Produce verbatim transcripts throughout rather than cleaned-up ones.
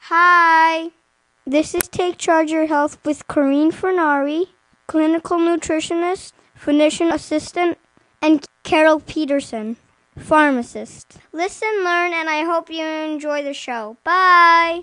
Hi, this is Take Charge Your Health with Corrine Fernari, clinical nutritionist, physician assistant, and Carol Peterson, pharmacist. Listen, learn, and I hope you enjoy the show. Bye.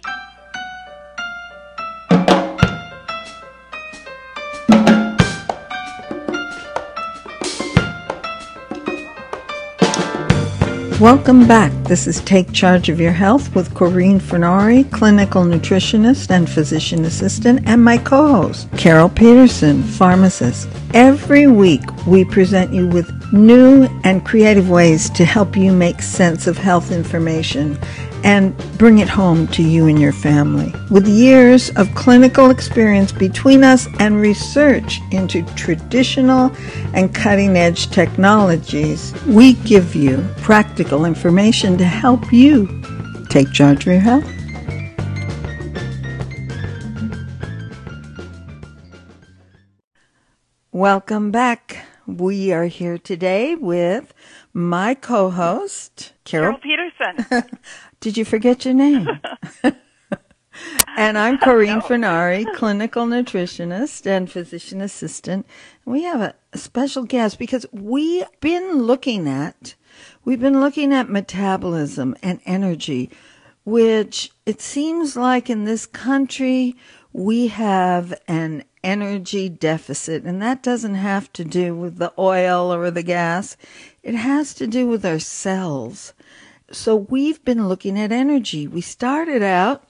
Welcome back. This is Take Charge of Your Health with Corrine Fernari, clinical nutritionist and physician assistant, and my co-host, Carol Peterson, pharmacist. Every week, we present you with new and creative ways to help you make sense of health information and bring it home to you and your family. With years of clinical experience between us and research into traditional and cutting-edge technologies, we give you practical information to help you take charge of your health. Welcome back. We are here today with my co-host, Carol, Carol Peterson. Did you forget your name? And I'm Corrine Fernari, clinical nutritionist and physician assistant. We have a, a special guest because we've been looking at, we've been looking at metabolism and energy, which it seems like in this country we have an energy deficit, and that doesn't have to do with the oil or the gas. It has to do with our cells. So we've been looking at energy. We started out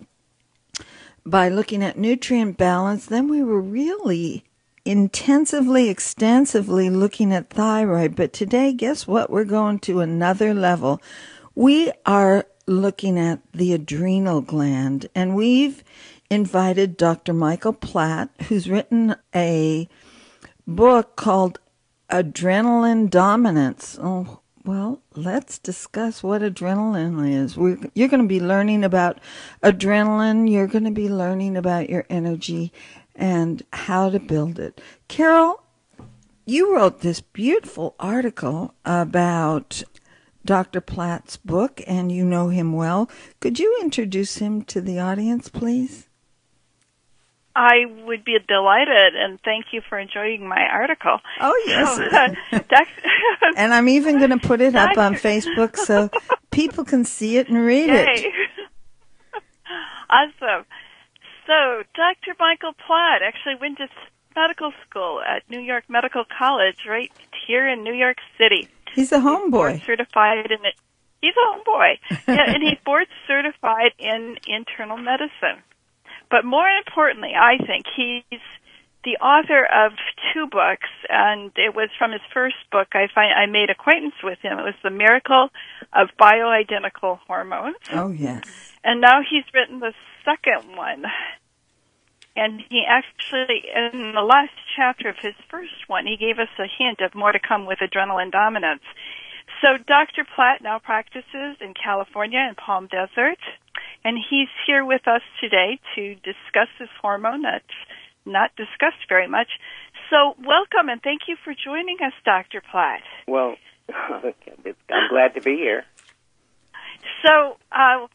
by looking at nutrient balance. Then we were really intensively, extensively looking at thyroid. But today, guess what? We're going to another level. We are looking at the adrenal gland. And we've invited Doctor Michael Platt, who's written a book called Adrenaline Dominance. Oh, well, let's discuss what adrenaline is. We're, you're going to be learning about adrenaline. You're going to be learning about your energy and how to build it. Carol, you wrote this beautiful article about Doctor Platt's book, and you know him well. Could you introduce him to the audience, please? I would be delighted, and thank you for enjoying my article. Oh, yes. So, uh, doc- and I'm even going to put it up on Facebook so people can see it and read Yay. it. Awesome. So, Doctor Michael Platt actually went to medical school at New York Medical College right here in New York City. He's a homeboy. He's certified in it. He's a homeboy. Yeah, and he's board certified in internal medicine. But more importantly, I think he's the author of two books, and it was from his first book. I find I made acquaintance with him. It was The Miracle of Bioidentical Hormones. Oh, yes. And now he's written the second one. And he actually, in the last chapter of his first one, he gave us a hint of more to come with adrenaline dominance. So Doctor Platt now practices in California in Palm Desert, and he's here with us today to discuss this hormone that's not discussed very much. So welcome, and thank you for joining us, Doctor Platt. Well, I'm glad to be here. So uh,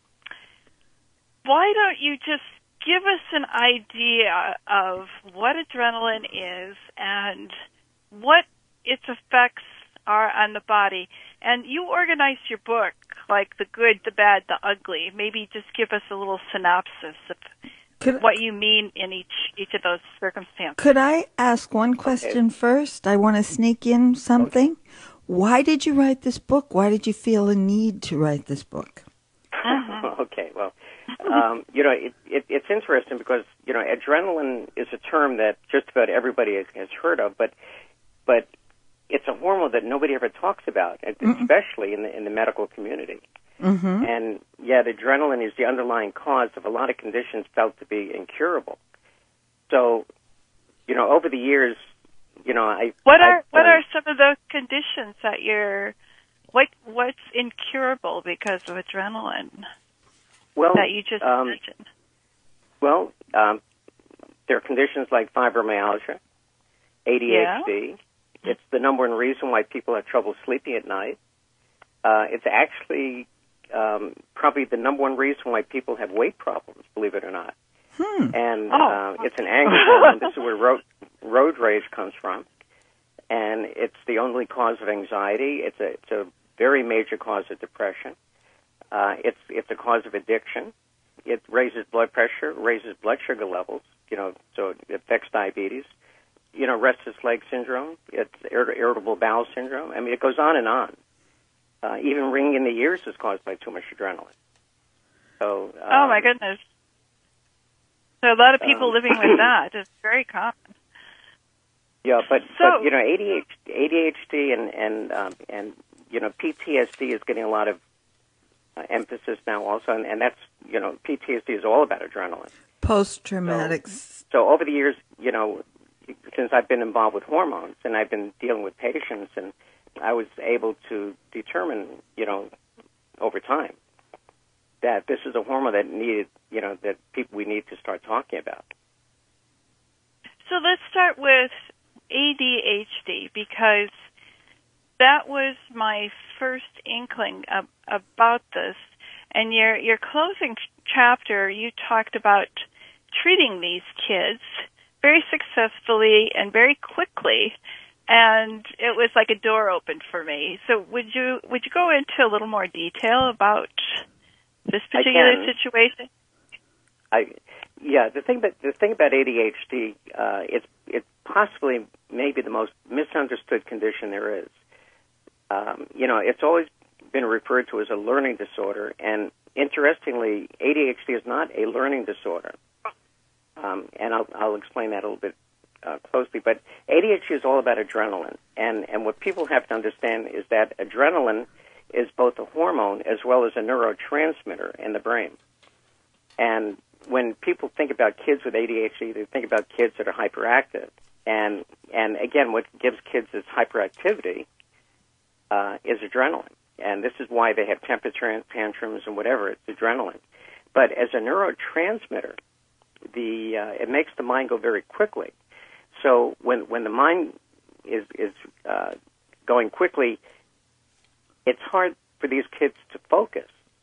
why don't you just give us an idea of what adrenaline is and what its effects are on the body. And you organize your book like the good, the bad, the ugly. Maybe just give us a little synopsis of could, what you mean in each each of those circumstances. Could I ask one question okay. first? I want to sneak in something. Okay. Why did you write this book? Why did you feel a need to write this book? Uh-huh. Okay, well, um, you know, it, it, it's interesting because, you know, adrenaline is a term that just about everybody has, has heard of, but but it's a hormone that nobody ever talks about, especially in the in the medical community. Mm-hmm. And yet, adrenaline is the underlying cause of a lot of conditions felt to be incurable. So, you know, over the years, you know, I what are I've what done, are some of those conditions that you're what what's incurable because of adrenaline? Well, that you just um, mentioned. Well, um, there are conditions like fibromyalgia, A D H D. Yeah. It's the number one reason why people have trouble sleeping at night. Uh, it's actually um, probably the number one reason why people have weight problems, believe it or not. Hmm. And Oh. uh, it's an anger hormone. This is where road, road rage comes from. And it's the only cause of anxiety. It's a, it's a very major cause of depression. Uh, it's, it's a cause of addiction. It raises blood pressure, raises blood sugar levels, you know, so it affects diabetes. You know, restless leg syndrome. It's irritable bowel syndrome. I mean, it goes on and on. Uh, even ringing in the ears is caused by too much adrenaline. So, um, oh, my goodness. So a lot of people um, living with that. It's very common. Yeah, but, So- but you know, A D H D, A D H D and, and, um, and you know, P T S D is getting a lot of uh, emphasis now also, and, and that's, you know, P T S D is all about adrenaline. Post-traumatic. So, so over the years, you know, since I've been involved with hormones and I've been dealing with patients, and I was able to determine, you know, over time that this is a hormone that needed, you know, that people we need to start talking about. So let's start with A D H D, because that was my first inkling of, about this. And your your closing chapter, you talked about treating these kids very successfully and very quickly, and it was like a door opened for me. So would you would you go into a little more detail about this particular I can. situation? I, yeah, the thing about the thing about A D H D, uh, it's it's possibly maybe the most misunderstood condition there is. Um, you know, it's always been referred to as a learning disorder, and interestingly, A D H D is not a learning disorder. Um, and I'll, I'll explain that a little bit uh, closely. But A D H D is all about adrenaline, and and what people have to understand is that adrenaline is both a hormone as well as a neurotransmitter in the brain. And when people think about kids with A D H D, they think about kids that are hyperactive. And and again, what gives kids this hyperactivity uh, is adrenaline. And this is why they have temper tantrums and whatever. It's adrenaline. But as a neurotransmitter, the uh, it makes the mind go very quickly. So when when the mind is is uh, going quickly, it's hard for these kids to focus.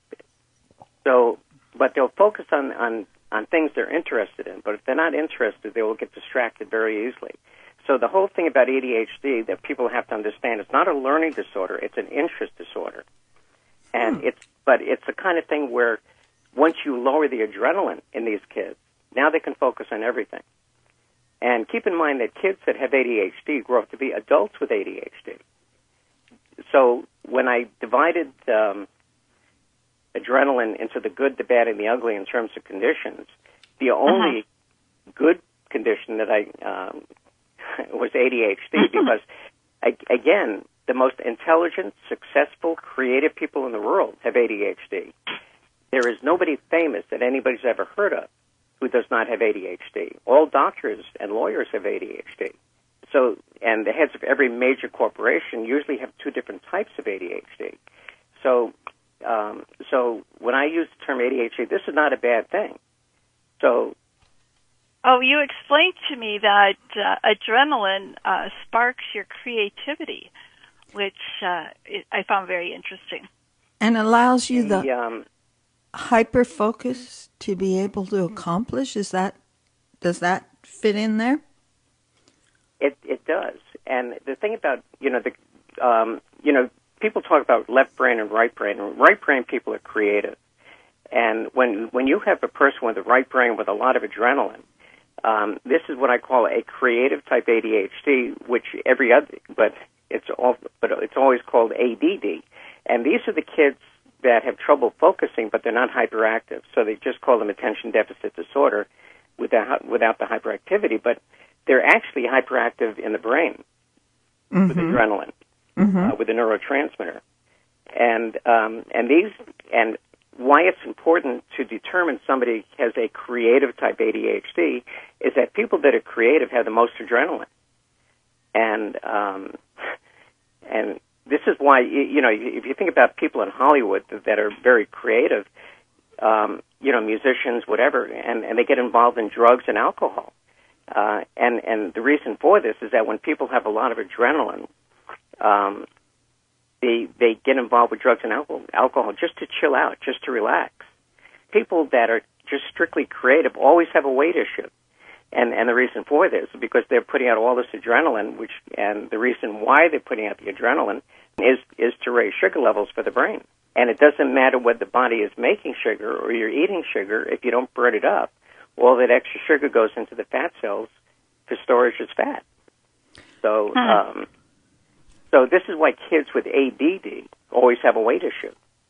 So, but they'll focus on, on, on things they're interested in. But if they're not interested, they will get distracted very easily. So the whole thing about A D H D that people have to understand, it's not a learning disorder, it's an interest disorder. And hmm. it's, but it's the kind of thing where once you lower the adrenaline in these kids, now they can focus on everything. And keep in mind that kids that have A D H D grow up to be adults with A D H D. So when I divided um, adrenaline into the good, the bad, and the ugly in terms of conditions, the only uh-huh. good condition that I um, was A D H D because, I, again, the most intelligent, successful, creative people in the world have A D H D. There is nobody famous that anybody's ever heard of who does not have A D H D. All doctors and lawyers have A D H D. So, and the heads of every major corporation usually have two different types of A D H D. So, um, so when I use the term A D H D, this is not a bad thing. So, oh, you explained to me that uh, adrenaline uh, sparks your creativity, which uh, it, I found very interesting, and allows you the, the um, hyper focus to be able to accomplish. Is that does that fit in there? It it does, and the thing about you know the um, you know people talk about left brain and right brain. And right brain people are creative, and when when you have a person with a right brain with a lot of adrenaline, um, this is what I call a creative type A D H D, which every other but it's all but it's always called A D D, and these are the kids that have trouble focusing, but they're not hyperactive, so they just call them attention deficit disorder without without the hyperactivity, but they're actually hyperactive in the brain mm-hmm. with adrenaline, mm-hmm. uh, with the neurotransmitter, and um, and these and why it's important to determine somebody has a creative type A D H D is that people that are creative have the most adrenaline, and um, and this is why you know if you think about people in Hollywood that are very creative, um, you know musicians, whatever, and, and they get involved in drugs and alcohol. Uh, and, and the reason for this is that when people have a lot of adrenaline, um, they they get involved with drugs and alcohol, alcohol just to chill out, just to relax. People that are just strictly creative always have a weight issue. And and the reason for this is because they're putting out all this adrenaline, which and the reason why they're putting out the adrenaline is is to raise sugar levels for the brain. And it doesn't matter whether the body is making sugar or you're eating sugar. If you don't burn it up, all that extra sugar goes into the fat cells for storage as fat. So, huh. um, so this is why kids with A D D always have a weight issue.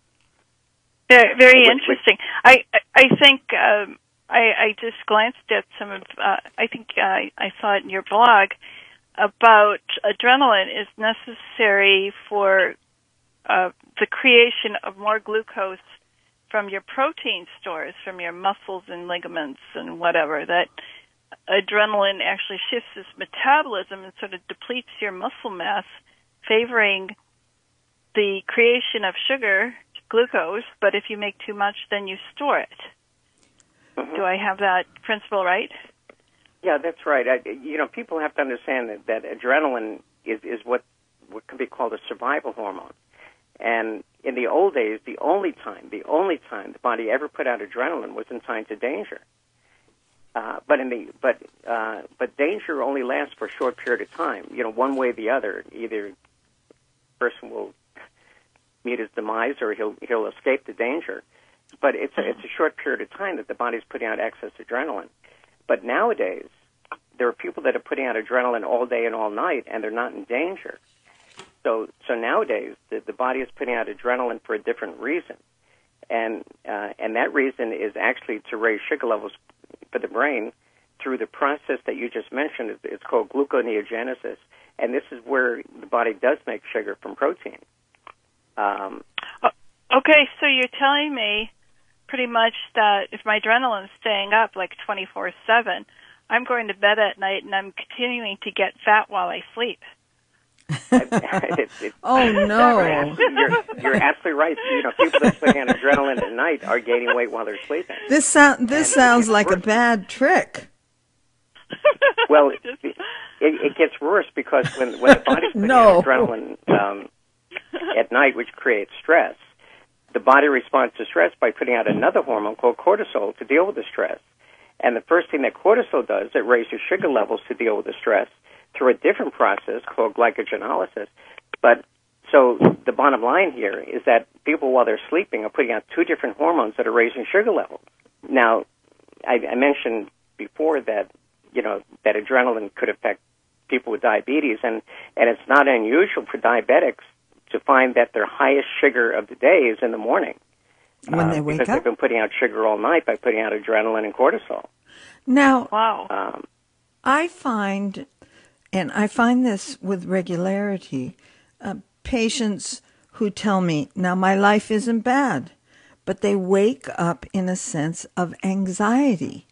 Very, very Which, interesting. I, I, I think um, I, I just glanced at some of. Uh, I think uh, I saw it in your blog about adrenaline is necessary for uh, the creation of more glucose from your protein stores, from your muscles and ligaments and whatever. That adrenaline actually shifts this metabolism and sort of depletes your muscle mass, favoring the creation of sugar, glucose, but if you make too much, then you store it. Mm-hmm. Do I have that principle right? Yeah, that's right. I, you know, people have to understand that, that adrenaline is, is what, what can be called a survival hormone. And in the old days, the only time, the only time the body ever put out adrenaline was in times of danger. Uh, but in the but uh, but danger only lasts for a short period of time. You know, one way or the other. Either the person will meet his demise or he'll he'll escape the danger. But it's a, it's a short period of time that the body's putting out excess adrenaline. But nowadays, there are people that are putting out adrenaline all day and all night, and they're not in danger. So so nowadays, the, the body is putting out adrenaline for a different reason, and uh, and that reason is actually to raise sugar levels for the brain through the process that you just mentioned. It's, it's called gluconeogenesis, and this is where the body does make sugar from protein. Um, okay, so you're telling me pretty much that if my adrenaline is staying up like twenty-four seven, I'm going to bed at night and I'm continuing to get fat while I sleep. it, it, oh no! You're, you're absolutely right. You know, people that put on adrenaline at night are gaining weight while they're sleeping. This sound this and sounds like worse. A bad trick. Well, it, it, it gets worse because when when the body's putting no. on adrenaline um, at night, which creates stress, the body responds to stress by putting out another hormone called cortisol to deal with the stress. And the first thing that cortisol does, it raises sugar levels to deal with the stress through a different process called glycogenolysis. But so the bottom line here is that people, while they're sleeping, are putting out two different hormones that are raising sugar levels. Now, I, I mentioned before that, you know, that adrenaline could affect people with diabetes, and, and it's not unusual for diabetics to find that their highest sugar of the day is in the morning. When they uh, wake because up? They've been putting out sugar all night by putting out adrenaline and cortisol. Now, wow. Um, I find... And I find this with regularity, uh, patients who tell me, now my life isn't bad, but they wake up in a sense of anxiety.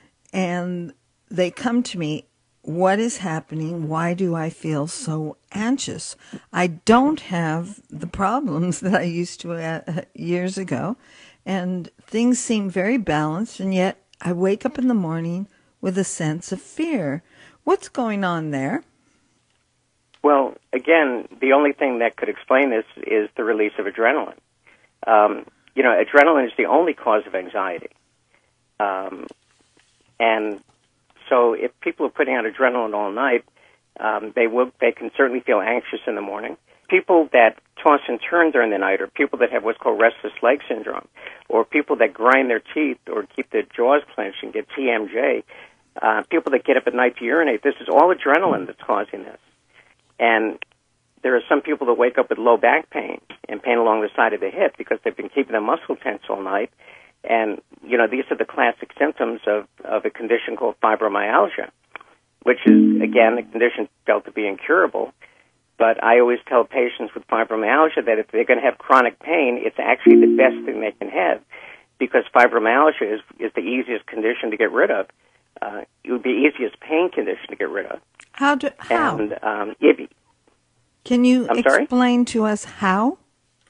And they come to me, what is happening? Why do I feel so anxious? I don't have the problems that I used to uh, years ago. And things seem very balanced, and yet I wake up in the morning with a sense of fear. What's going on there? Well, again, the only thing that could explain this is the release of adrenaline. Um, you know, adrenaline is the only cause of anxiety. Um, and so if people are putting out adrenaline all night, um, they will, they can certainly feel anxious in the morning. People that toss and turn during the night, or people that have what's called restless leg syndrome, or people that grind their teeth or keep their jaws clenched and get T M J, Uh, people that get up at night to urinate, this is all adrenaline that's causing this. And there are some people that wake up with low back pain and pain along the side of the hip because they've been keeping their muscle tense all night. And, you know, these are the classic symptoms of, of a condition called fibromyalgia, which is, again, a condition felt to be incurable. But I always tell patients with fibromyalgia that if they're going to have chronic pain, it's actually the best thing they can have, because fibromyalgia is, is the easiest condition to get rid of. Uh, it would be the easiest pain condition to get rid of. How? Do, how? And, um, if, Can you I'm explain sorry? to us how?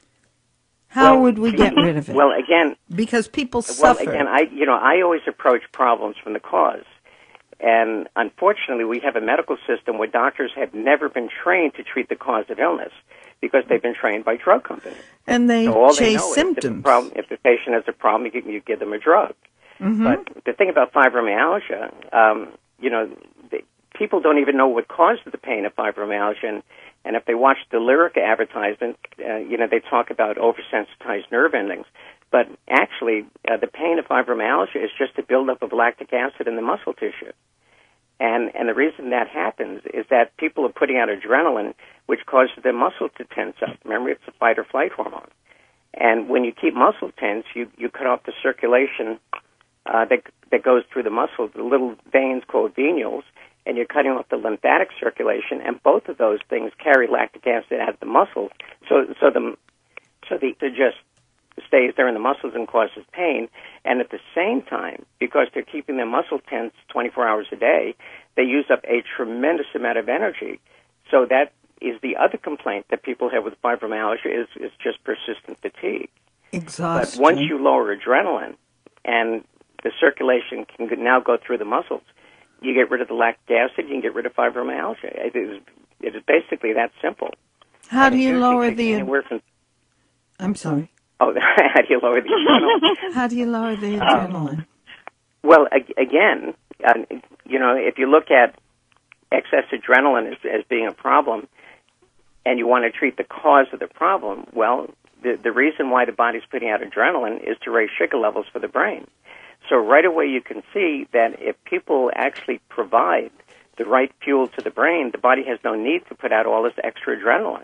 How well, would we get rid of it? Well, again, because people suffer. Well, again, I you know I always approach problems from the cause, and unfortunately, we have a medical system where doctors have never been trained to treat the cause of illness. because they've been trained by drug companies. And they so all chase they know symptoms. Is if, the problem, if the patient has a problem, you, you give them a drug. Mm-hmm. But the thing about fibromyalgia, um, you know, the, people don't even know what causes the pain of fibromyalgia. And, and if they watch the Lyrica advertisement, uh, you know, they talk about oversensitized nerve endings. But actually, uh, the pain of fibromyalgia is just a buildup of lactic acid in the muscle tissue. And and the reason that happens is that people are putting out adrenaline, which causes their muscle to tense up. Remember, it's a fight or flight hormone. And when you keep muscle tense, you, you cut off the circulation uh, that that goes through the muscle, the little veins called venules, and you're cutting off the lymphatic circulation. And both of those things carry lactic acid out of the muscle. So so the so the it just stays there in the muscles and causes pain. And at the same time, because they're keeping their muscle tense twenty-four hours a day, they use up a tremendous amount of energy. So that is the other complaint that people have with fibromyalgia is, is just persistent fatigue. Exhaustion. But once you lower adrenaline and the circulation can now go through the muscles, you get rid of the lactic acid, you can get rid of fibromyalgia. It is, it is basically that simple. How and do you lower the... Anywhere from, I'm sorry. Oh, how do you lower the adrenaline? How do you lower the adrenaline? Um, well, again, uh, you know, if you look at excess adrenaline as, as being a problem, and you want to treat the cause of the problem, well, the, the reason why the body's putting out adrenaline is to raise sugar levels for the brain. So right away you can see that if people actually provide the right fuel to the brain, the body has no need to put out all this extra adrenaline.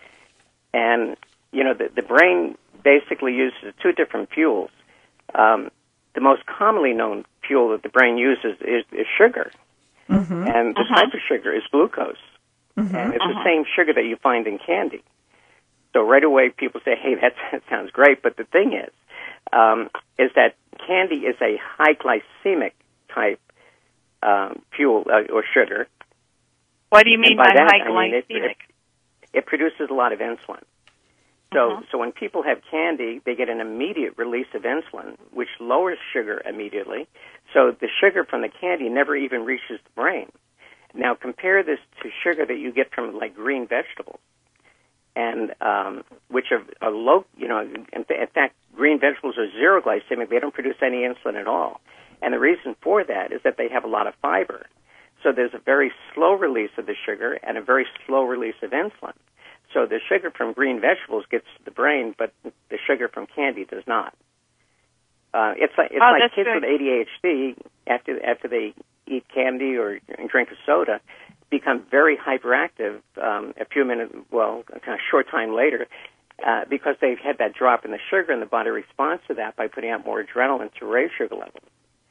And, you know, the, the brain basically uses two different fuels. Um, the most commonly known fuel that the brain uses is, is sugar. Mm-hmm. And the uh-huh. type of sugar is glucose. Mm-hmm. And it's uh-huh. the same sugar that you find in candy. So right away people say, hey, that, that sounds great. But the thing is, um, is that candy is a high glycemic type um, fuel uh, or sugar. What do you mean by, by that, high I mean, glycemic? It, it, it produces a lot of insulin. So, uh-huh. so when people have candy, they get an immediate release of insulin, which lowers sugar immediately. So the sugar from the candy never even reaches the brain. Now compare this to sugar that you get from like green vegetables, and um, which are, are low. You know, in, in fact, green vegetables are zero glycemic. They don't produce any insulin at all. And the reason for that is that they have a lot of fiber. So there's a very slow release of the sugar and a very slow release of insulin. So the sugar from green vegetables gets to the brain, but the sugar from candy does not. Uh, it's like it's oh, like kids good. with A D H D after after they eat candy or drink a soda become very hyperactive um, a few minutes, well, a kind of short time later, uh, because they've had that drop in the sugar, and the body responds to that by putting out more adrenaline to raise sugar levels.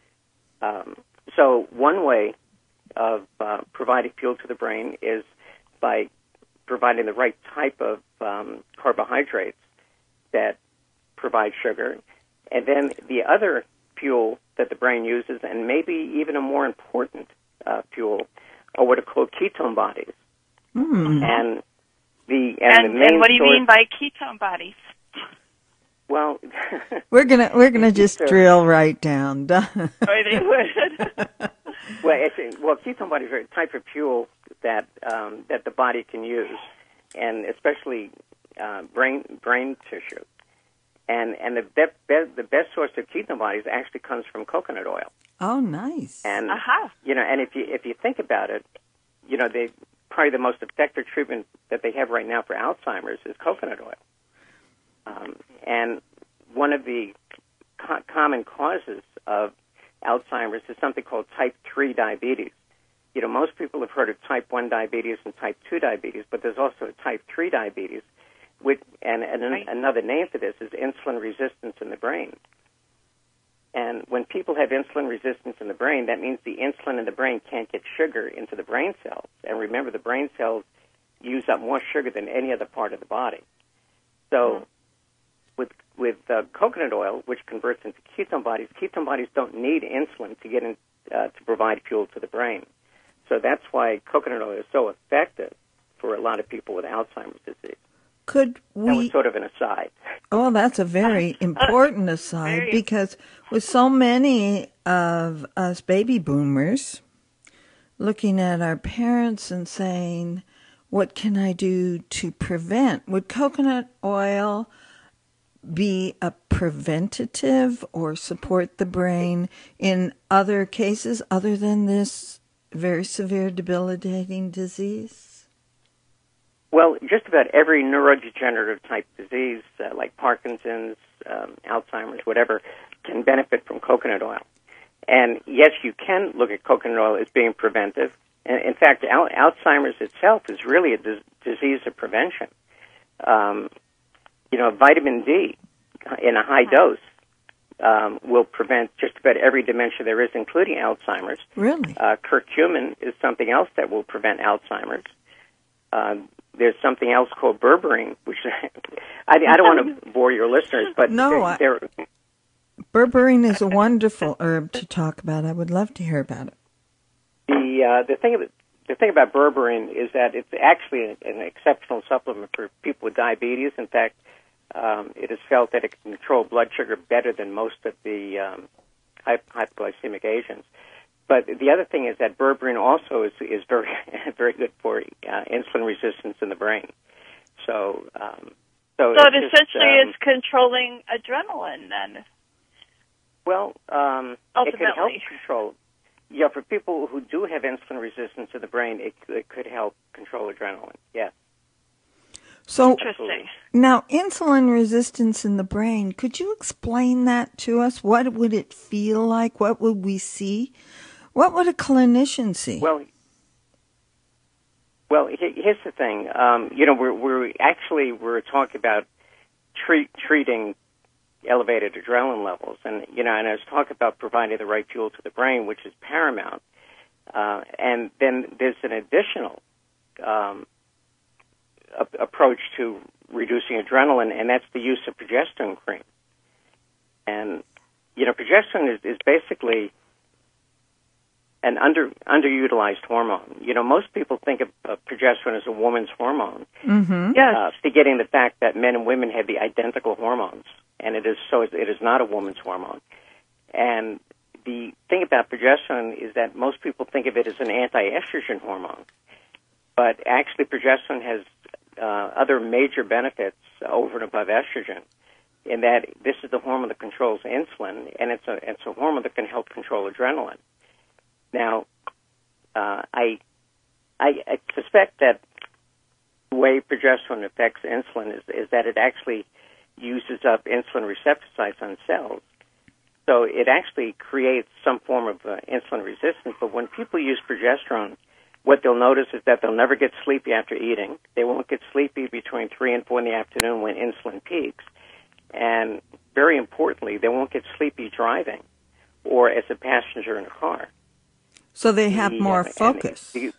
Um, so one way of uh, providing fuel to the brain is by providing the right type of um, carbohydrates that provide sugar. And then the other fuel that the brain uses, and maybe even a more important uh, fuel, are what are called ketone bodies. Mm. And the and, and, the main and what do you source, mean by ketone bodies? Well, we're gonna we're gonna just drill right down. Oh, they would. well, it's, well, ketone bodies are a type of fuel that um, that the body can use, and especially uh, brain brain tissue. And and the be- be- the best source of ketone bodies actually comes from coconut oil. Oh, nice. And uh-huh. you know, and if you if you think about it, you know, they probably the most effective treatment that they have right now for Alzheimer's is coconut oil. Um, and one of the co- common causes of Alzheimer's is something called type three diabetes. You know, most people have heard of type one diabetes and type two diabetes, but there's also a type three diabetes, which, and, and right. another name for this is insulin resistance in the brain. And when people have insulin resistance in the brain, that means the insulin in the brain can't get sugar into the brain cells. And remember, the brain cells use up more sugar than any other part of the body. So mm-hmm. with with uh, coconut oil, which converts into ketone bodies, ketone bodies don't need insulin to get in, uh, to provide fuel to the brain. So that's why coconut oil is so effective for a lot of people with Alzheimer's disease. Could we... That was sort of an aside. Oh, that's a very important aside, very... because with so many of us baby boomers looking at our parents and saying, what can I do to prevent? Would coconut oil be a preventative or support the brain in other cases other than this very severe debilitating disease? Well, just about every neurodegenerative type disease, uh, like Parkinson's, um, Alzheimer's, whatever, can benefit from coconut oil. And yes, you can look at coconut oil as being preventive. And in fact, al- Alzheimer's itself is really a dis- disease of prevention. Um, you know, vitamin D in a high dose um, will prevent just about every dementia there is, including Alzheimer's. Really? Uh, curcumin is something else that will prevent Alzheimer's. Uh, there's something else called berberine, which I, I don't want to bore your listeners, but no, there, there, I, berberine is a wonderful herb to talk about. I would love to hear about it. The uh, the thing about the thing about berberine is that it's actually an exceptional supplement for people with diabetes. In fact, um, it is felt that it can control blood sugar better than most of the um, hypoglycemic agents. But the other thing is that berberine also is is very very good for uh, insulin resistance in the brain. So um, so, so it just, essentially um, is controlling adrenaline then. Well, um, it can help Ultimately. control. Yeah, for people who do have insulin resistance in the brain, it, it could help control adrenaline. Yes. So Interesting. now, insulin resistance in the brain, could you explain that to us? What would it feel like? What would we see? What would a clinician see? Well, well, he- here's the thing. Um, you know, we're we're actually we're talking about treat, treating elevated adrenaline levels, and you know, and I was talking about providing the right fuel to the brain, which is paramount. Uh, and then there's an additional um, a- approach to reducing adrenaline, and that's the use of progesterone cream. And you know, progesterone is, is basically an under underutilized hormone. You know, most people think of, of progesterone as a woman's hormone, Mm-hmm. Yes. uh, forgetting the fact that men and women have the identical hormones, and it is so it is not a woman's hormone. And the thing about progesterone is that most people think of it as an anti-estrogen hormone, but actually progesterone has uh, other major benefits over and above estrogen, in that this is the hormone that controls insulin, and it's a it's a hormone that can help control adrenaline. Now, uh, I, I I suspect that the way progesterone affects insulin is, is that it actually uses up insulin receptor sites on cells. So it actually creates some form of uh, insulin resistance. But when people use progesterone, what they'll notice is that they'll never get sleepy after eating. They won't get sleepy between three and four in the afternoon when insulin peaks. And very importantly, they won't get sleepy driving or as a passenger in a car. So they have The, more uh, and focus. the-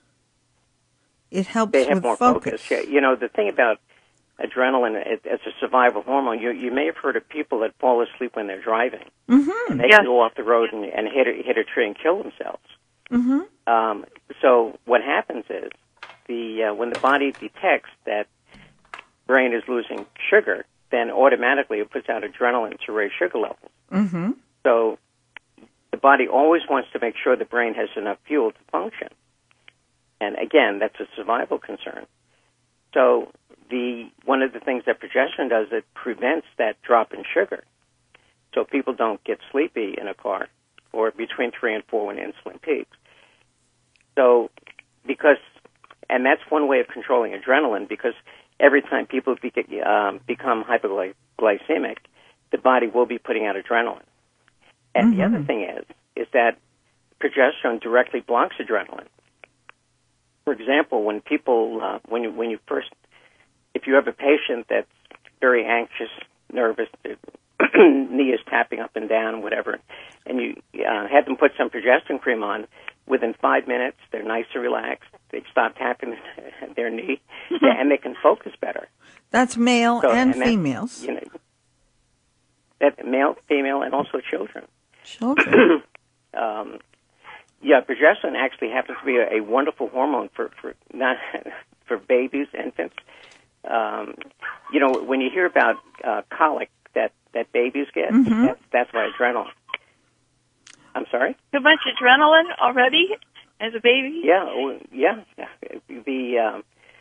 It helps They have with more focus. focus. Yeah, you know, the thing about adrenaline it, as a survival hormone, you you may have heard of people that fall asleep when they're driving. Mm-hmm. And they Yes. can go off the road and, and hit a, hit a tree and kill themselves. Mm-hmm. Um, so what happens is the uh, when the body detects that brain is losing sugar, then automatically it puts out adrenaline to raise sugar levels. Mm-hmm. So the body always wants to make sure the brain has enough fuel to function. And again, that's a survival concern. So the one of the things that progesterone does, it prevents that drop in sugar. So people don't get sleepy in a car or between three and four when insulin peaks. So because, and that's one way of controlling adrenaline, because every time people be, um, become hypoglycemic, the body will be putting out adrenaline. And Mm-hmm. the other thing is, is that progesterone directly blocks adrenaline. For example, when people, uh, when you, when you first, if you have a patient that's very anxious, nervous, their knee is tapping up and down, whatever, and you uh, have them put some progesterone cream on, within five minutes, they're nice and relaxed. They stop tapping their knee, and they can focus better. That's male So, and, and that's, females. You know, that male, female, and also children. Children. um, yeah, progesterone actually happens to be a, a wonderful hormone for for not for babies, infants. Um, you know, when you hear about uh, colic that, that babies get, Mm-hmm. that's, that's why adrenaline. I'm sorry? Too much adrenaline already as a baby? Yeah, oh, yeah. The um,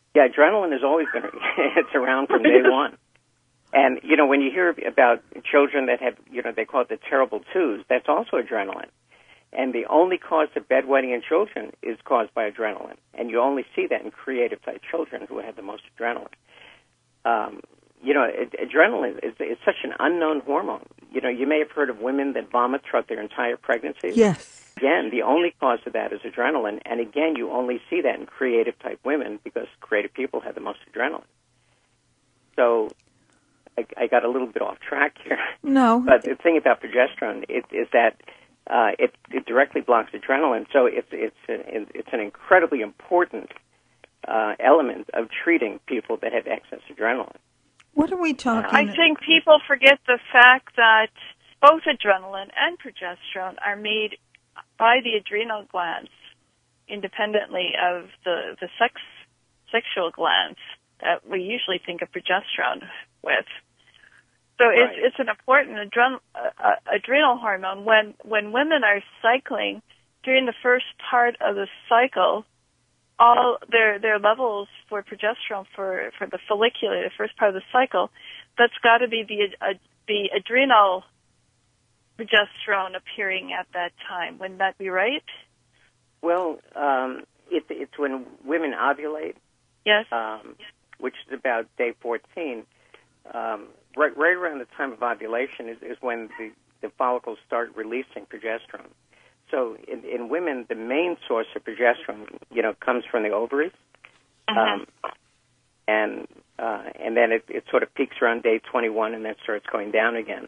Yeah, adrenaline has always been, it's around from day one. And, you know, when you hear about children that have, you know, they call it the terrible twos, that's also adrenaline. And the only cause of bedwetting in children is caused by adrenaline. And you only see that in creative-type children who have the most adrenaline. Um, you know, ad- adrenaline is, is such an unknown hormone. You know, you may have heard of women that vomit throughout their entire pregnancy. Yes. Again, the only cause of that is adrenaline. And again, you only see that in creative-type women because creative people have the most adrenaline. So I, I got a little bit off track here. No. But the thing about progesterone is, is that uh, it, it directly blocks adrenaline. So it's, it's, a, it's an incredibly important uh, element of treating people that have excess adrenaline. What are we talking I think people forget the fact that both adrenaline and progesterone are made by the adrenal glands independently of the, the sex sexual glands that we usually think of progesterone with. So Right. it's it's an important adren- uh, adrenal hormone. When when women are cycling during the first part of the cycle, all their their levels for progesterone for, for the follicular, the first part of the cycle, that's got to be the uh, the adrenal progesterone appearing at that time. Wouldn't that be right? Well, um, it, it's when women ovulate, Yes. um, which is about day fourteen. Um, right, right around the time of ovulation is, is when the, the follicles start releasing progesterone. So in, in women, the main source of progesterone, you know, comes from the ovaries, Uh-huh. um, and uh, and then it, it sort of peaks around day twenty-one and then starts going down again.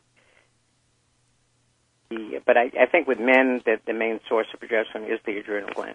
The, but I, I think with men that the main source of progesterone is the adrenal gland.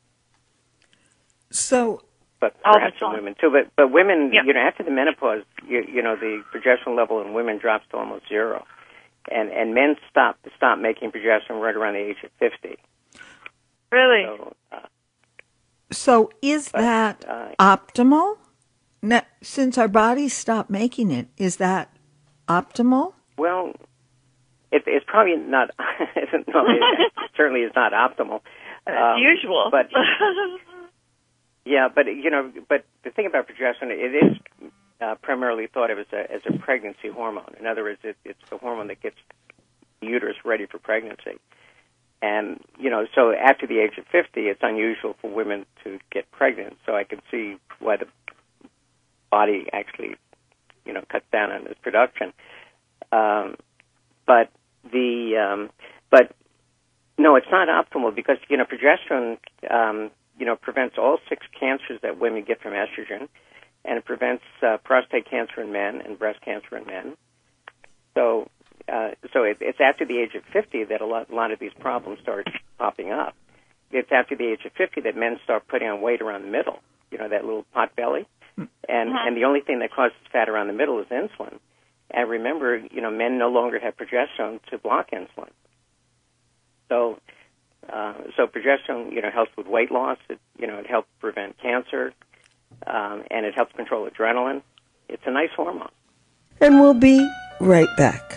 So, But Oh, perhaps that's in all. women too. But but women, Yep. you know, after the menopause, you, you know, the progesterone level in women drops to almost zero, and and men stop stop making progesterone right around the age of fifty. Really? So, uh, so is But, that uh, optimal? Now, since our bodies stop making it, is that optimal? well, it, it's probably not. No, it certainly is not optimal. As Um, usual. but yeah, but you know, but the thing about progesterone, it is uh, primarily thought of as a as a pregnancy hormone. In other words, it, it's the hormone that gets the uterus ready for pregnancy. And you know, so after the age of fifty, it's unusual for women to get pregnant. So I can see why the body actually, you know, cuts down on its production. Um, but the um, but no, it's not optimal because you know progesterone um, you know prevents all six cancers that women get from estrogen, and it prevents uh, prostate cancer in men and breast cancer in men. So uh, so it, it's after the age of fifty that a lot, a lot of these problems start popping up. It's after the age of fifty that men start putting on weight around the middle. You know, that little pot belly. And Uh-huh. and the only thing that causes fat around the middle is insulin. And remember, you know, men no longer have progesterone to block insulin. So, uh, so progesterone, you know, helps with weight loss. It, you know, it helps prevent cancer, um, and it helps control adrenaline. It's a nice hormone. And we'll be right back.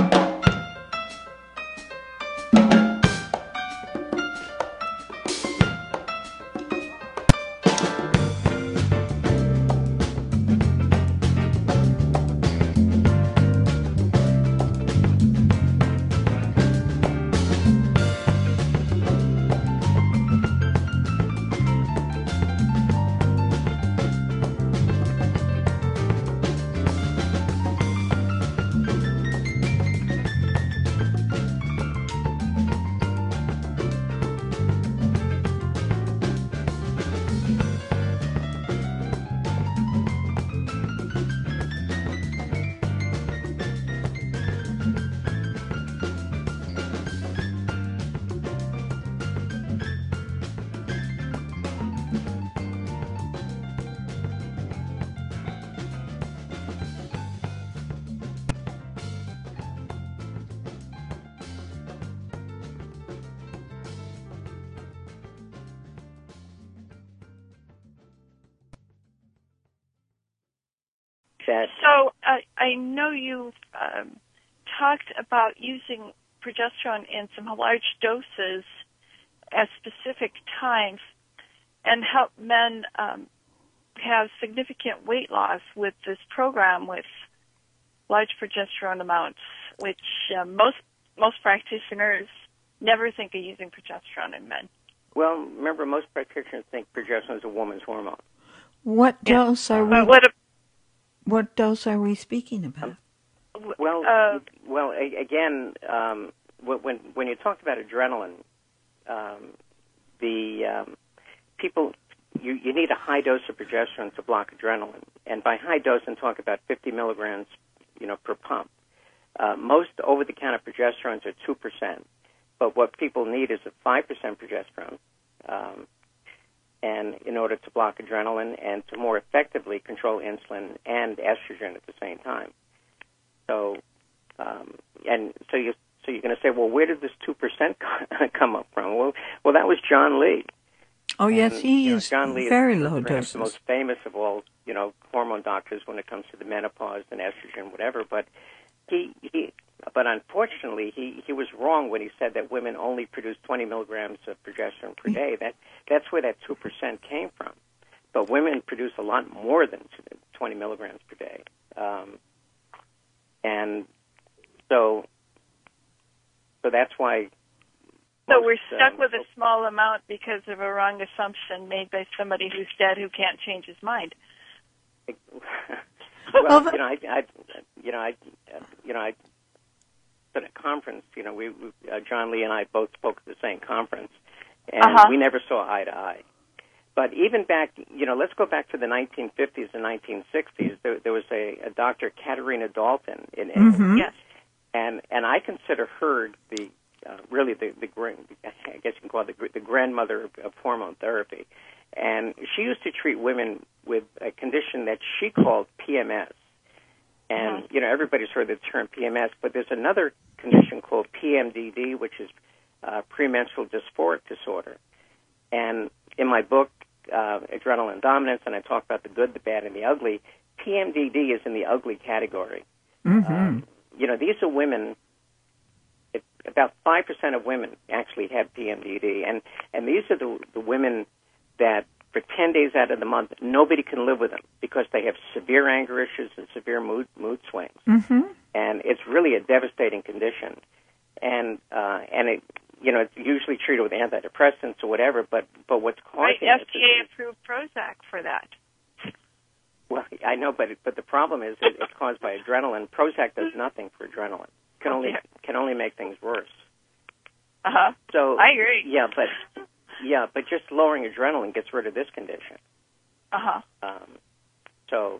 That So uh, I know you um, talked about using progesterone in some large doses at specific times and help men um, have significant weight loss with this program with large progesterone amounts, which uh, most most practitioners never think of using progesterone in men. Well, remember, most practitioners think progesterone is a woman's hormone. What Yeah. dose are we? But what? A, what dose are we speaking about? Well, uh, well, a- again, um, when when you talk about adrenaline, um, the um, people you you need a high dose of progesterone to block adrenaline, and by high dose, I'm talking about fifty milligrams, you know, per pump. Uh, most over-the-counter progesterones are two percent, but what people need is a five percent progesterone, um, and in order to block adrenaline and to more effectively control insulin and estrogen at the same time. So, um, and so you so you're going to say, well, where did this two percent come up from? Well, well, that was John Lee. Oh and, yes, he you know, used John Lee very is low perhaps doses. the most famous of all, you know, hormone doctors when it comes to the menopause and estrogen, whatever. But he, he but unfortunately, he, he was wrong when he said that women only produce twenty milligrams of progesterone per day. That that's where that two percent came from. But women produce a lot more than twenty milligrams per day, um, and so so that's why. So most, we're stuck um, with a small amount because of a wrong assumption made by somebody who's dead who can't change his mind. well, you know, I, I, you know, I, you know, I, at a conference, you know, we, we uh, John Lee and I both spoke at the same conference, and Uh-huh. we never saw eye to eye. But even back, you know, let's go back to the nineteen fifties and nineteen sixties. There, there was a, a Doctor Katerina Dalton in England, Mm-hmm. Yes. and and I consider her the uh, really the the grand, I guess you can call it the, the grandmother of, of hormone therapy. And she used to treat women with a condition that she called P M S. And, Uh-huh. you know, everybody's heard the term P M S, but there's another condition called P M D D, which is uh, premenstrual dysphoric disorder. And in my book, uh, Adrenaline Dominance, and I talk about the good, the bad, and the ugly, P M D D is in the ugly category. Mm-hmm. Um, you know, these are women, it, about five percent of women actually have P M D D, and, and these are the, the women that for ten days out of the month, nobody can live with them because they have severe anger issues and severe mood mood swings. Mm-hmm. And it's really a devastating condition. And uh, and it, you know, it's usually treated with antidepressants or whatever, but, but what's Right, causing F this D is, A-approved Prozac for that. well, I know, but but the problem is it, it's caused by adrenaline. Prozac does nothing for adrenaline. Can only Okay. can only make things worse. Uh-huh. So I agree. Yeah, but yeah, but just lowering adrenaline gets rid of this condition. Uh-huh. Um, so.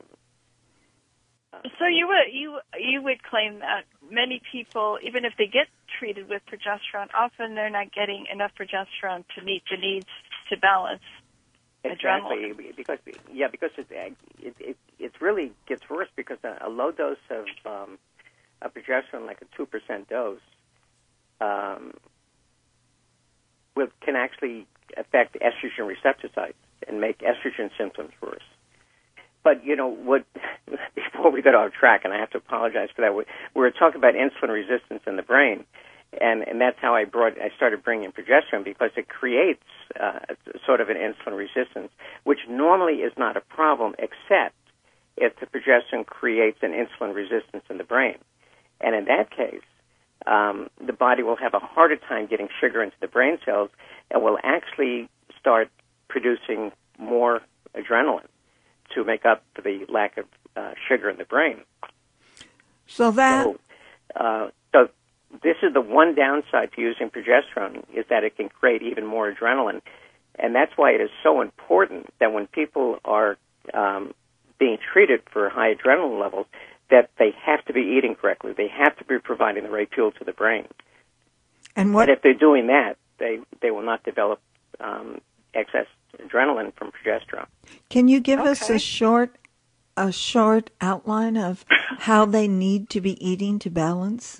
Uh, So you would you you would claim that many people, even if they get treated with progesterone, often they're not getting enough progesterone to meet the needs to balance Exactly, adrenaline. because yeah, because it it it, it really gets worse because a, a low dose of um, a progesterone, like a two percent dose, um, will can actually affect estrogen receptor sites and make estrogen symptoms worse. But you know what? Before we got off track, and I have to apologize for that, we, we were talking about insulin resistance in the brain, and and that's how I brought I started bringing progesterone because it creates uh, sort of an insulin resistance, which normally is not a problem, except if the progesterone creates an insulin resistance in the brain, and in that case, um, the body will have a harder time getting sugar into the brain cells, and will actually start producing more adrenaline to make up for the lack of uh, sugar in the brain. So that So, uh, so this is the one downside to using progesterone, is that it can create even more adrenaline. And that's why it is so important that when people are um, being treated for high adrenaline levels, that they have to be eating correctly. They have to be providing the right fuel to the brain. and what And if they're doing that, they, they will not develop um, excess adrenaline from progesterone. can you give us Okay. a short a short outline of how they need to be eating to balance?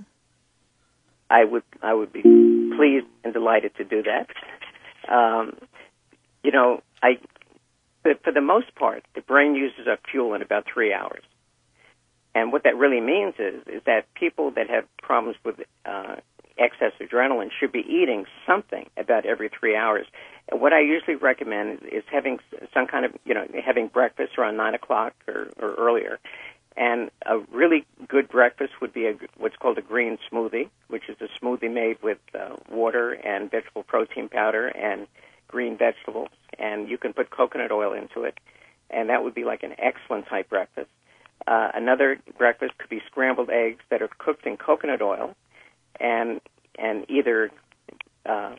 I would I would be pleased and delighted to do that. Um, you know, I but for the most part, the brain uses up fuel in about three hours. And what that really means is is that people that have problems with uh, excess adrenaline should be eating something about every three hours. And what I usually recommend is, is having some kind of, you know, having breakfast around nine o'clock or, or earlier. And a really good breakfast would be a, what's called a green smoothie, which is a smoothie made with uh, water and vegetable protein powder and green vegetables. And you can put coconut oil into it, and that would be like an excellent type breakfast. Uh, another breakfast could be scrambled eggs that are cooked in coconut oil, and and either uh,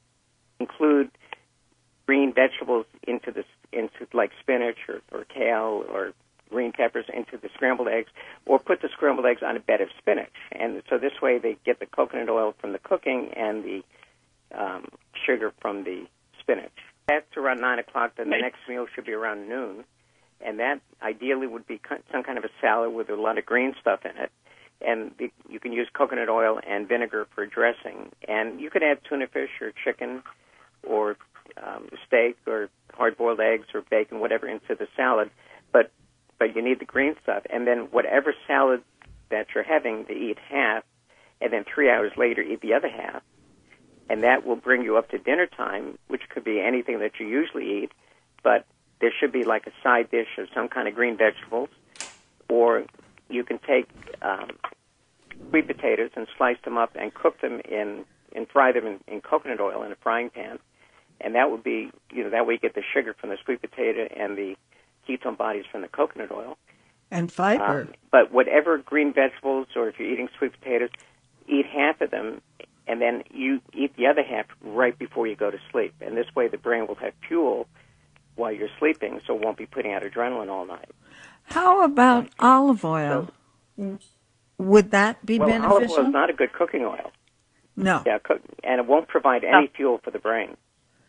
include green vegetables into the into like spinach or, or kale or green peppers into the scrambled eggs, or put the scrambled eggs on a bed of spinach. And so this way they get the coconut oil from the cooking and the um, sugar from the spinach. That's around nine o'clock. Then the next meal should be around noon. And that ideally would be some kind of a salad with a lot of green stuff in it. And the, you can use coconut oil and vinegar for dressing. And you could add tuna fish or chicken or um, steak or hard-boiled eggs or bacon, whatever, into the salad. But but you need the green stuff. And then whatever salad that you're having, to eat half, and then three hours later eat the other half. And that will bring you up to dinner time, which could be anything that you usually eat, but there should be like a side dish of some kind of green vegetables, or you can take um, sweet potatoes and slice them up and cook them in, and fry them in, in coconut oil in a frying pan. And that would be, you know, that way you get the sugar from the sweet potato and the ketone bodies from the coconut oil. And fiber. Um, but whatever green vegetables, or if you're eating sweet potatoes, eat half of them, and then you eat the other half right before you go to sleep. And this way the brain will have fuel while you're sleeping, so it won't be putting out adrenaline all night. How about olive oil? So, Would that be well, beneficial? olive oil is not a good cooking oil. No. Yeah, cook, and it won't provide any fuel for the brain.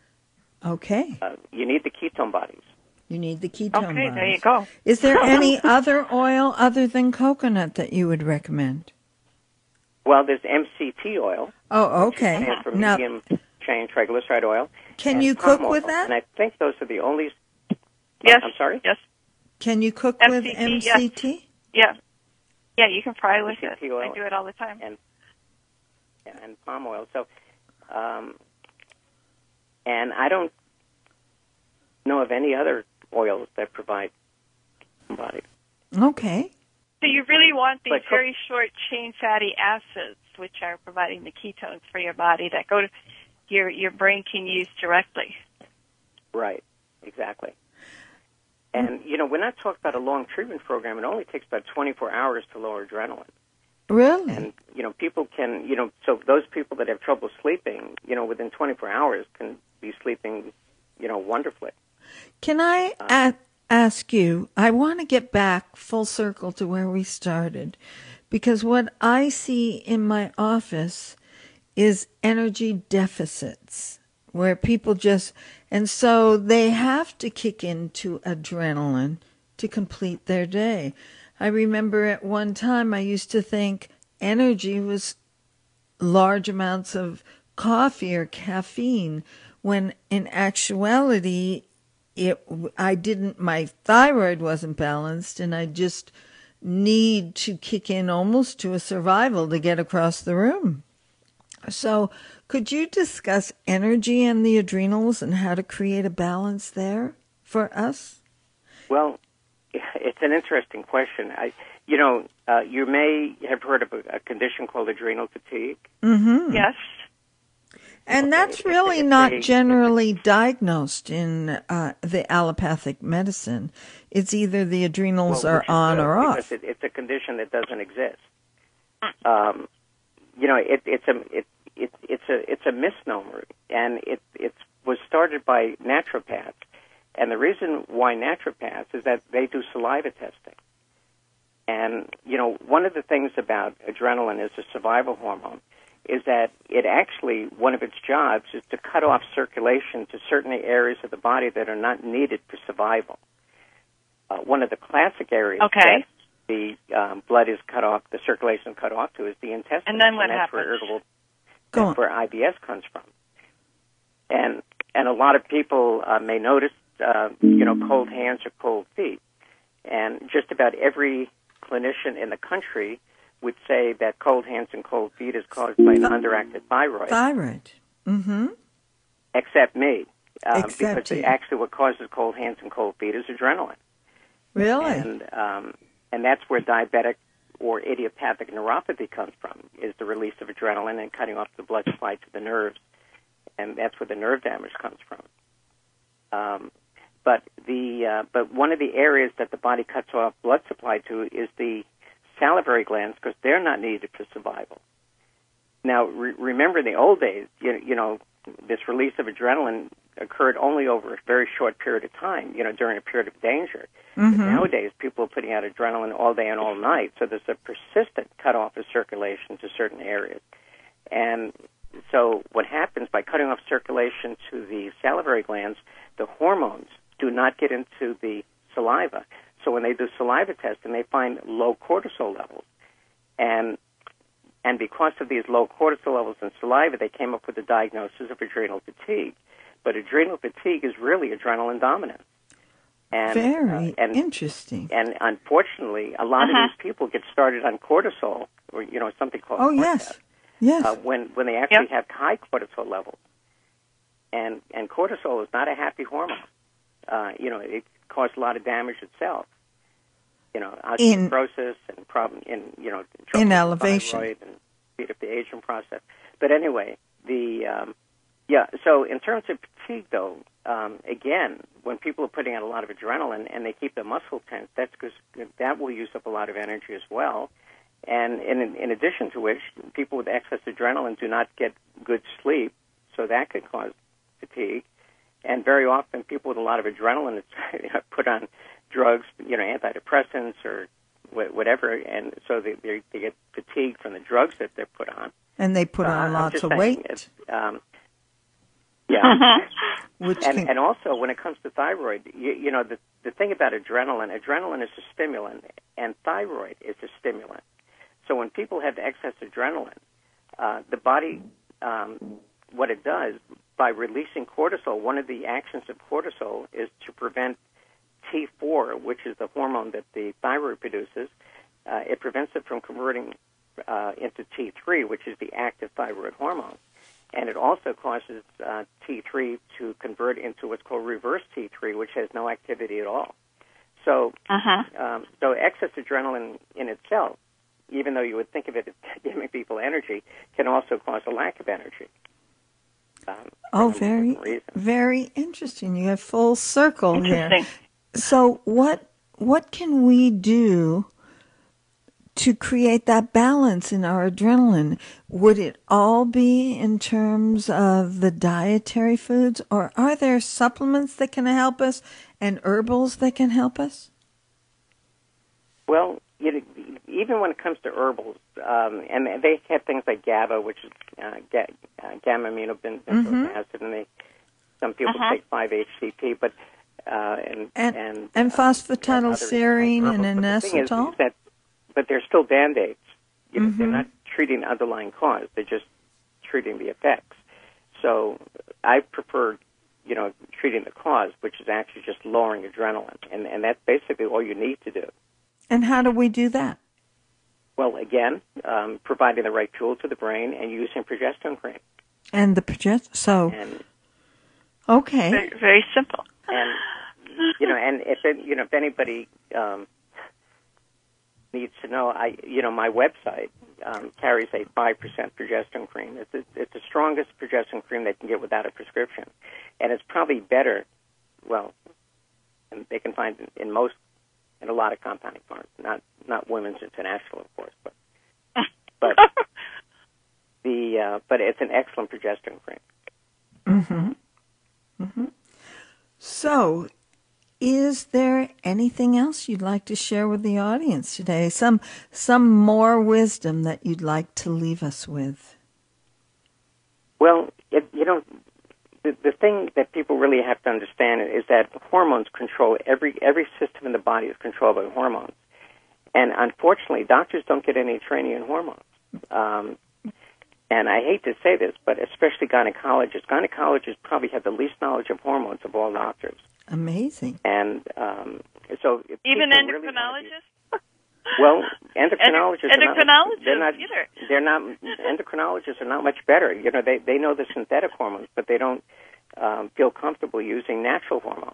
Okay. Uh, you need the ketone bodies. You need the ketone Okay, bodies. there you go. Is there any other oil other than coconut that you would recommend? Well, there's M C T oil. Oh, okay. Stands for Now, medium chain triglyceride oil. can and you palm cook with oil. that? And I think those are the only. Yes. I'm sorry? Yes. Can you cook M C T, with M C T? Yeah. Yeah, you can fry with M C T it. oil I do it all the time. And, and palm oil. So, um, and I don't know of any other oils that provide body. Okay. So you really want these But cook- very short chain fatty acids, which are providing the ketones for your body that go to your your brain can use directly. Right, exactly. And, you know, we're not talking about a long treatment program. It only takes about twenty-four hours to lower adrenaline. Really? And, you know, people can, you know, so those people that have trouble sleeping, you know, within twenty-four hours can be sleeping, you know, wonderfully. Can I a- ask you, I want to get back full circle to where we started, because what I see in my office is energy deficits where people just, and so they have to kick into adrenaline to complete their day. I remember at one time I used to think energy was large amounts of coffee or caffeine, when in actuality, it I didn't, my thyroid wasn't balanced, and I just need to kick in almost to a survival to get across the room. So could you discuss energy and the adrenals and how to create a balance there for us? Well, it's an interesting question. I, you know, uh, you may have heard of a, a condition called adrenal fatigue. Mm-hmm. Yes. And that's really not generally diagnosed in uh, the allopathic medicine. It's either the adrenals well, are on or off. Because it, it's a condition that doesn't exist. Um, you know, it, it's a it, it, it's a it's a misnomer, and it it was started by naturopaths. And the reason why naturopaths is that they do saliva testing. And you know, one of the things about adrenaline is a survival hormone. Is that it actually, one of its jobs is to cut off circulation to certain areas of the body that are not needed for survival. Uh, one of the classic areas Okay. that the um, blood is cut off, the circulation is cut off to, is the intestine. And then what and that's happens? Where irritable, Go that's on. where I B S comes from. And and a lot of people uh, may notice, uh, you know, cold hands or cold feet. And just about every clinician in the country would say that cold hands and cold feet is caused by an underactive thyroid, Thyroid. Mm-hmm. except me. uh, Except because he- it, actually what causes cold hands and cold feet is adrenaline. Really? And um, and that's where diabetic or idiopathic neuropathy comes from, is the release of adrenaline and cutting off the blood supply to the nerves, and that's where the nerve damage comes from. Um, but the uh, but one of the areas that the body cuts off blood supply to is the salivary glands, because they're not needed for survival. Now, re- remember in the old days, you, you know, this release of adrenaline occurred only over a very short period of time, you know, during a period of danger. Mm-hmm. But nowadays, people are putting out adrenaline all day and all night, so there's a persistent cutoff of circulation to certain areas. And so what happens by cutting off circulation to the salivary glands, the hormones do not get into the saliva. So when they do saliva testing, they find low cortisol levels. And and because of these low cortisol levels in saliva, they came up with the diagnosis of adrenal fatigue. But adrenal fatigue is really adrenaline dominance. And, Very uh, and, interesting. And unfortunately, a lot Uh-huh. of these people get started on cortisol, or you know, something called Oh, Cortef, yes. Yes. uh, when when they actually Yep. have high cortisol levels. And and cortisol is not a happy hormone. Uh, you know, it causes a lot of damage itself. You know, In- osteoporosis and problem in you know trouble In with the elevation. thyroid and speed up the aging process. But anyway, the um, yeah. So in terms of fatigue, though, um, again, when people are putting out a lot of adrenaline and they keep their muscle tense, that's because that will use up a lot of energy as well. And in, in addition to which, people with excess adrenaline do not get good sleep, so that could cause fatigue. And very often, people with a lot of adrenaline put on drugs, you know, antidepressants or wh- whatever, and so they, they, they get fatigued from the drugs that they're put on. And they put Uh, on I'm lots just of saying, weight, it's, Um, yeah. which And, can... and also, when it comes to thyroid, you, you know, the, the thing about adrenaline, adrenaline is a stimulant, and thyroid is a stimulant. So when people have excess adrenaline, uh, the body, um, what it does, by releasing cortisol, one of the actions of cortisol is to prevent T four, which is the hormone that the thyroid produces. Uh, it prevents it from converting uh, into T three, which is the active thyroid hormone. And it also causes uh, T three to convert into what's called reverse T three, which has no activity at all. So, Uh-huh. um, so excess adrenaline in itself, even though you would think of it as giving people energy, can also cause a lack of energy. Um, Oh, for very, different reasons. very interesting. You have full circle here. Interesting. So what what can we do to create that balance in our adrenaline? Would it all be in terms of the dietary foods, or are there supplements that can help us and herbals that can help us? Well, you know, even when it comes to herbals, um, and they have things like GABA, which is uh, ga- uh, gamma aminobenzoic Mm-hmm. acid, and they some people Uh-huh. take five H T P, but uh, and And and and uh, phosphatidylserine other- and but the thing is- inositol? is that, but they're still band-aids. You know, Mm-hmm. they're not treating the underlying cause; they're just treating the effects. So I prefer, you know, treating the cause, which is actually just lowering adrenaline, and and that's basically all you need to do. And how do we do that? Well, again, um, providing the right fuel to the brain and using progesterone cream. And the project. So And okay. Very, very simple. and you know, and if it, you know, if anybody um, needs to know, I you know, my website um, carries a five percent progesterone cream. It's the, it's the strongest progesterone cream they can get without a prescription, and it's probably better. Well, and they can find in, in most. In a lot of compounding farms, not not Women's International, of course, but but the uh, but it's an excellent progesterone cream. Mm-hmm. Mm-hmm. So, is there anything else you'd like to share with the audience today? Some some more wisdom that you'd like to leave us with? Well, it, you know, the the thing that people really have to understand is that hormones control every every system in the body is controlled by hormones, and unfortunately, doctors don't get any training in hormones. Um, and I hate to say this, but especially gynecologists. Gynecologists probably have the least knowledge of hormones of all doctors. Amazing. And um, so, if Even people really wanna endocrinologists? be- well, endocrinologists, Endo- are not, endocrinologists they're not, either. they're not, endocrinologists are not much better. You know, they they know the synthetic hormones, but they don't um, feel comfortable using natural hormones.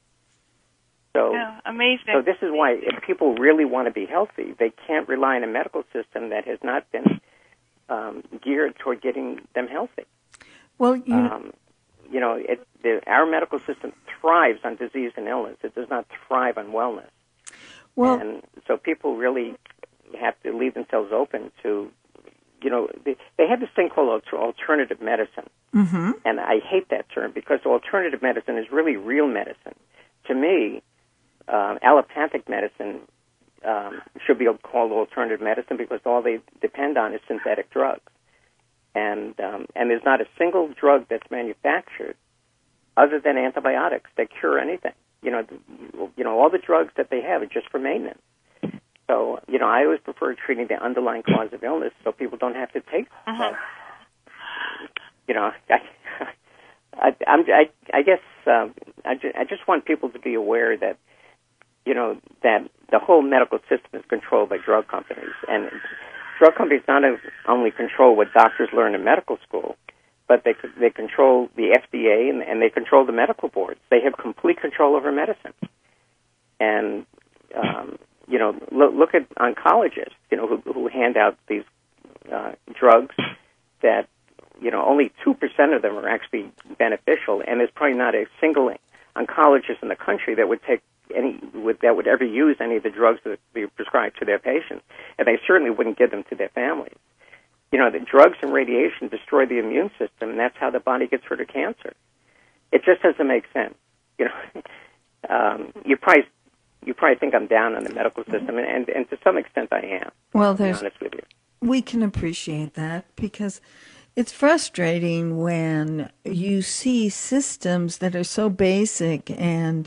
So, yeah, amazing. So this is why if people really want to be healthy, they can't rely on a medical system that has not been um, geared toward getting them healthy. Well, you, um, you know, it, the, our medical system thrives on disease and illness. It does not thrive on wellness. well, And so people really have to leave themselves open to, you know, they, they have this thing called alter- alternative medicine. mm-hmm. And I hate that term because alternative medicine is really real medicine. To me, um, allopathic medicine um, should be called alternative medicine because all they depend on is synthetic drugs. And um, and there's not a single drug that's manufactured other than antibiotics that cure anything. You know, you know, all the drugs that they have are just for maintenance. So, you know, I always prefer treating the underlying cause of illness so people don't have to take Uh-huh. that. You know, I, I, I'm, I, I guess um, I, ju- I just want people to be aware that, you know, that the whole medical system is controlled by drug companies. And drug companies not only control what doctors learn in medical school, but they they control the F D A and, and they control the medical boards. They have complete control over medicine. And, um, you know, look, look at oncologists, you know, who, who hand out these uh, drugs that, you know, only two percent of them are actually beneficial, and there's probably not a single oncologist in the country that would take any would, that would ever use any of the drugs that they prescribe to their patients, and they certainly wouldn't give them to their families. You know, the drugs and radiation destroy the immune system, and that's how the body gets rid of cancer. It just doesn't make sense. You know, um, you probably you probably think I'm down on the medical system, and, and, and to some extent I am. Well, to be there's honest with you. we can appreciate that because it's frustrating when you see systems that are so basic and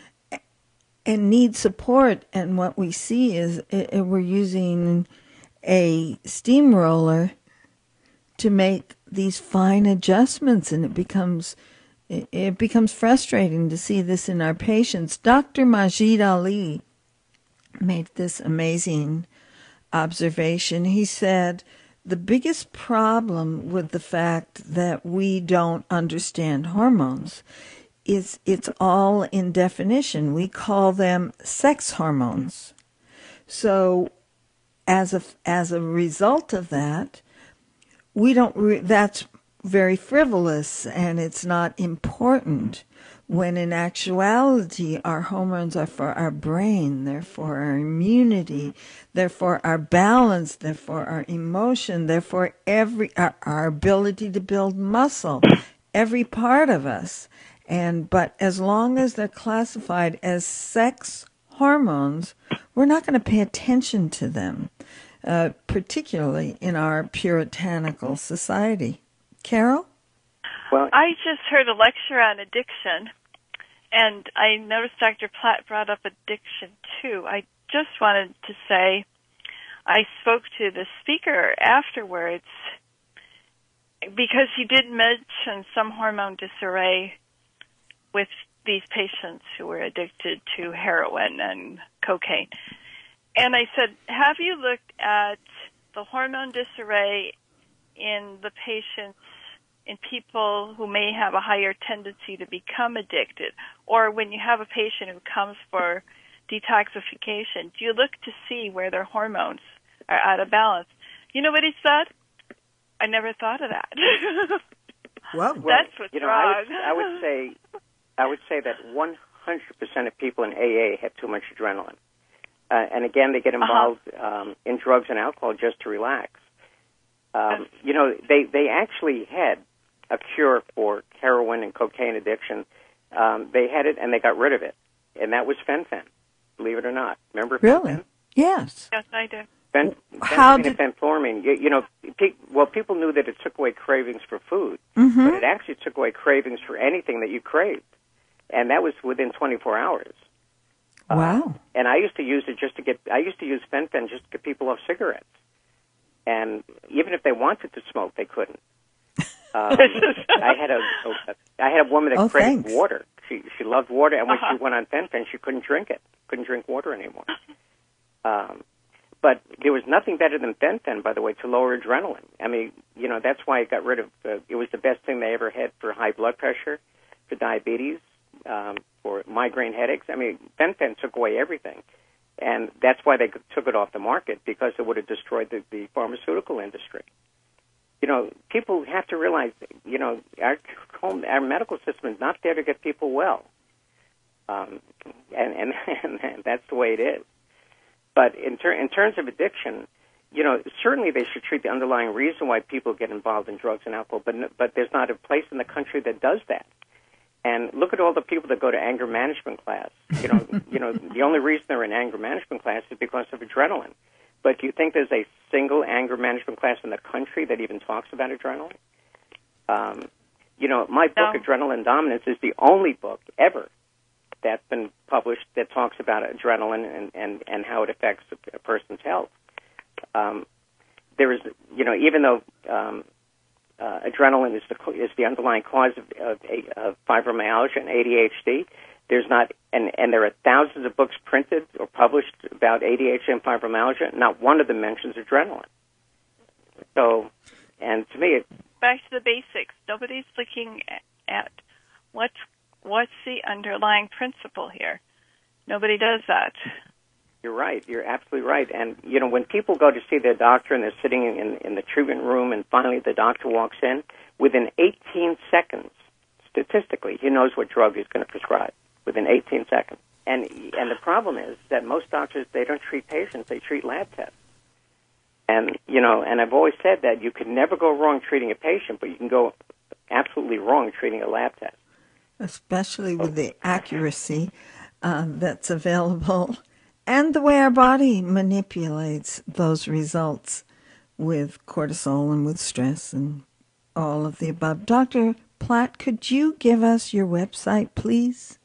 and need support, and what we see is it, it, we're using a steamroller to make these fine adjustments, and it becomes it, it becomes frustrating to see this in our patients. Doctor Majid Ali made this amazing observation. He said, the biggest problem with the fact that we don't understand hormones is it's all in definition. We call them sex hormones. So as a, as a result of that, we don't, re- that's very frivolous and it's not important, when in actuality our hormones are for our brain, they're for our immunity, they're for our balance, they're for our emotion, they're for every our, our ability to build muscle, every part of us. And but as long as they're classified as sex hormones, we're not going to pay attention to them, uh, particularly in our puritanical society. Carol? Well, I just heard a lecture on addiction, and I noticed Doctor Platt brought up addiction, too. I just wanted to say I spoke to the speaker afterwards because he did mention some hormone disarray with these patients who were addicted to heroin and cocaine. And I said, have you looked at the hormone disarray in the patients, in people who may have a higher tendency to become addicted, or when you have a patient who comes for detoxification, do you look to see where their hormones are out of balance? You know what he said? I never thought of that. Well, well, That's what's you know, wrong. I would, I would say, I would say that one hundred percent of people in A A have too much adrenaline, uh, and again, they get involved uh-huh. um, in drugs and alcohol just to relax. Um, you know, they they actually had a cure for heroin and cocaine addiction. Um, they had it, and they got rid of it, and that was fen-phen, believe it or not. Remember really? fen-phen? Yes. Yes, I do. Fen- How fen- did... and fenfluramine, you, you know, pe- well, people knew that it took away cravings for food, Mm-hmm. but it actually took away cravings for anything that you craved, and that was within twenty-four hours. Wow. Uh, and I used to use it just to get, I used to use fen-phen just to get people off cigarettes. And even if they wanted to smoke, they couldn't. Um, I had a, a I had a woman that Oh, craved thanks. water. She she loved water, and when Uh-huh. she went on fen-phen, she couldn't drink it. Couldn't drink water anymore. Um, but there was nothing better than fen-phen, by the way, to lower adrenaline. I mean, you know, that's why it got rid of. Uh, it was the best thing they ever had for high blood pressure. for diabetes, um, for migraine headaches. I mean, fen-phen took away everything. And that's why they took it off the market, because it would have destroyed the, the pharmaceutical industry. You know, people have to realize, you know, our, home, our medical system is not there to get people well. Um, and, and, and that's the way it is. But in, ter- in terms of addiction, you know, certainly they should treat the underlying reason why people get involved in drugs and alcohol, but, but there's not a place in the country that does that. And look at all the people that go to anger management class. You know, you know, the only reason they're in anger management class is because of adrenaline. But do you think there's a single anger management class in the country that even talks about adrenaline? Um, you know, my book, No. Adrenaline Dominance, is the only book ever that's been published that talks about adrenaline and, and, and how it affects a, a person's health. Um, there is, you know, even though um, uh, adrenaline is the is the underlying cause of, of, of fibromyalgia and A D H D, there's not, and, and there are thousands of books printed or published about A D H D and fibromyalgia. Not one of them mentions adrenaline. So, and to me, it, Back to the basics. Nobody's looking at what's what's the underlying principle here. Nobody does that. You're right. You're absolutely right. And, you know, when people go to see their doctor and they're sitting in, in the treatment room and finally the doctor walks in, within eighteen seconds, statistically, he knows what drug he's going to prescribe within eighteen seconds. And and the problem is that most doctors, they don't treat patients, they treat lab tests. And, you know, and I've always said that you can never go wrong treating a patient, but you can go absolutely wrong treating a lab test. Especially with the accuracy uh, that's available and the way our body manipulates those results with cortisol and with stress and all of the above. Doctor Platt, could you give us your website, please?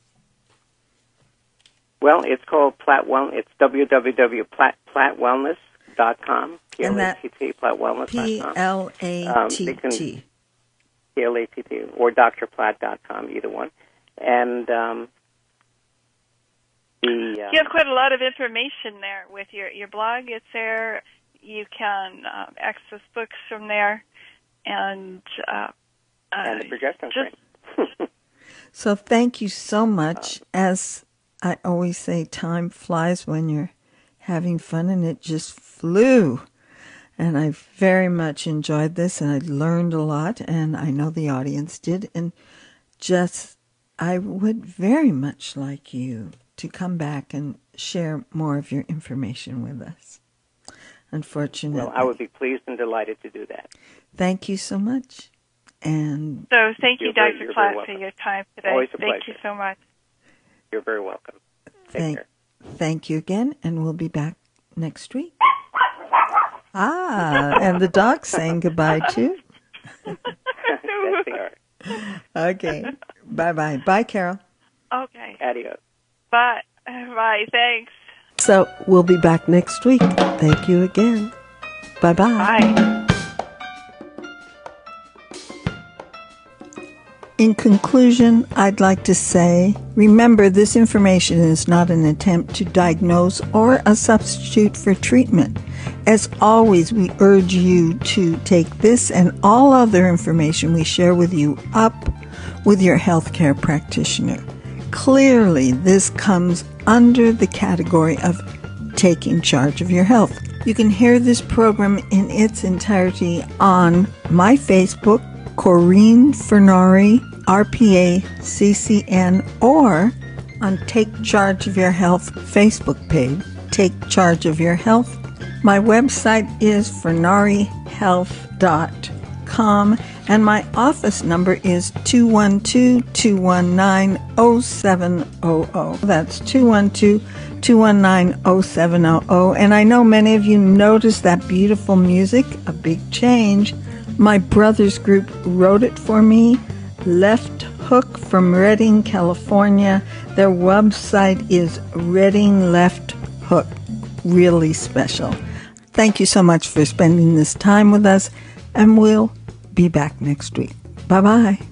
Well, it's called Platt Wellness. It's w w w dot platt wellness dot com. And that platt wellness dot com. P L A T T. P L A T T, or d r platt dot com, either one. And um, the... Uh, You have quite a lot of information there with your, your blog. It's there. You can uh, access books from there. And, uh, and the progesterone just, cream. So thank you so much. As I always say, time flies when you're having fun, and it just flew. And I very much enjoyed this, and I learned a lot, and I know the audience did. And just, I would very much like you to come back and share more of your information with us. Unfortunately. Well, I would be pleased and delighted to do that. Thank you so much. And so thank you, You're very- Doctor you're Platt, very for welcome. your time today. Always a Thank pleasure. you so much. You're very welcome. Take thank, care. thank you again, and we'll be back next week. Ah, and the dog's saying goodbye, too. That's the art. Okay. Bye-bye. Bye, Carol. Okay. Adios. Bye. Bye. Thanks. So we'll be back next week. Thank you again. Bye-bye. Bye. In conclusion, I'd like to say, remember, this information is not an attempt to diagnose or a substitute for treatment. As always, we urge you to take this and all other information we share with you up with your healthcare practitioner. Clearly, this comes under the category of taking charge of your health. You can hear this program in its entirety on my Facebook, Corinne Furnari, R P A C C N, or on Take Charge of Your Health Facebook page, Take Charge of Your Health. My website is furnari health dot com, and my office number is two one two, two one nine, zero seven zero zero. That's two one two, two one nine, zero seven zero zero. And I know many of you noticed that beautiful music, A Big Change. My brother's group wrote it for me. Left Hook from Redding, California. Their website is Redding Left Hook. Really special. Thank you so much for spending this time with us, and we'll be back next week. Bye-bye.